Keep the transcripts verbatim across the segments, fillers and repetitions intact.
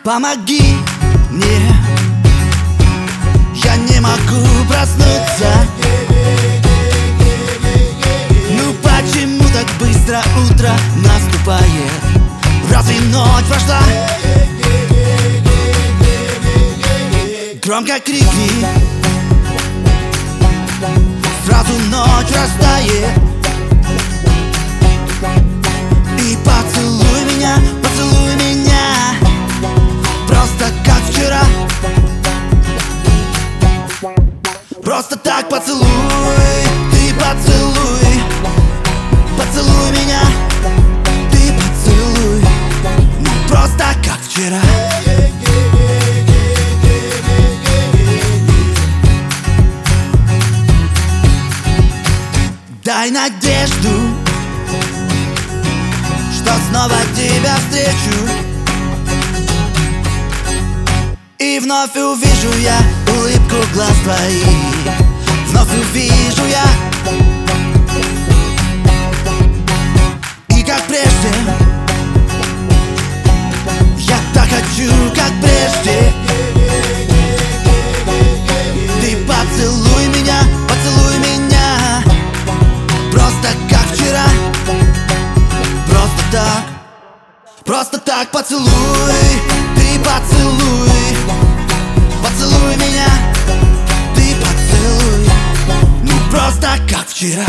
Помоги мне, я не могу проснуться. Ну почему так быстро утро наступает? Разве ночь прошла? Громко крикни, сразу ночь растает. И поцелуй меня, поцелуй меня, просто как вчера. Просто так поцелуй, ты поцелуй, поцелуй меня, ты поцелуй, ну просто как вчера. Дай надежду, что снова тебя встречу, и вновь увижу я улыбку глаз твоих. Вновь увижу я, и как прежде, я так хочу, как прежде. Ты поцелуй меня, поцелуй меня, просто как вчера. Просто так, просто так поцелуй, ты поцелуй, поцелуй меня, ты поцелуй, ну просто как вчера.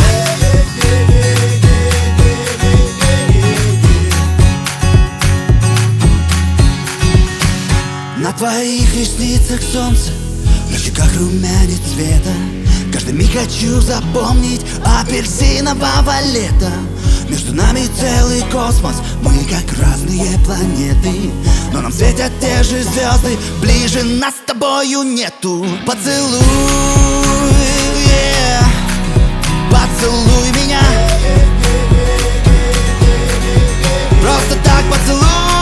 На твоих ресницах солнце, на щеках румянец цвета. Каждый миг хочу запомнить апельсинового лета. Между нами целый космос, мы как разные планеты, но нам светят те же звезды, ближе нас с тобою нету. Поцелуй, yeah, поцелуй меня, просто так поцелуй.